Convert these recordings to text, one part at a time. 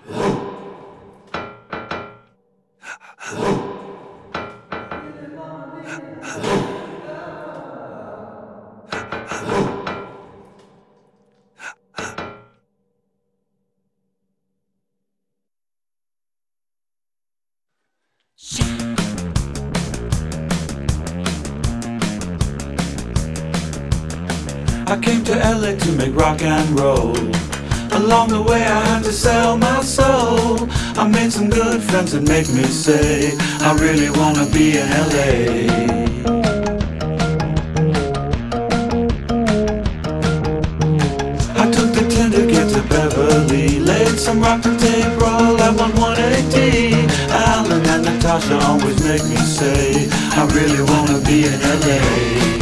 I came to LA to make rock and roll. Along the way I had to sell my soul. I made some good friends that make me say I really wanna be in LA. I took the 10 to get to Beverly, laid some rock to tape roll at 180. Alan and Natasha always make me say I really wanna be in LA.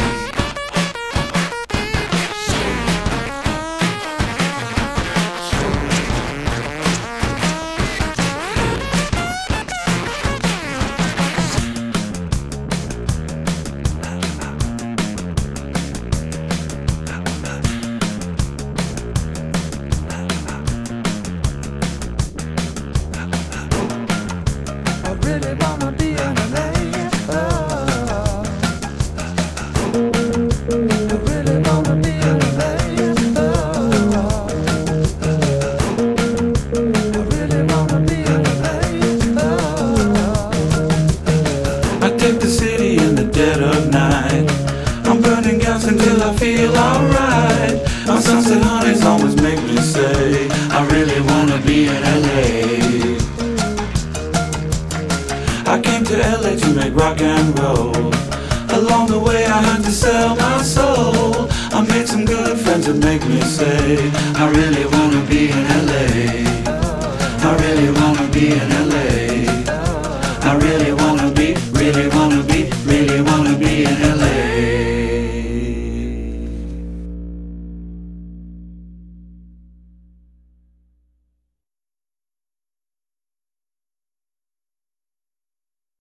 Really wanna be in LA. I really wanna be in LA. I really wanna be in LA. I take the city in the dead of night. I'm burning gas until I feel alright. My sunset honeys always make me say I really wanna be in LA. I came to LA to make rock and roll. Along the way I had to sell my soul. I made some good friends that make me say I really wanna be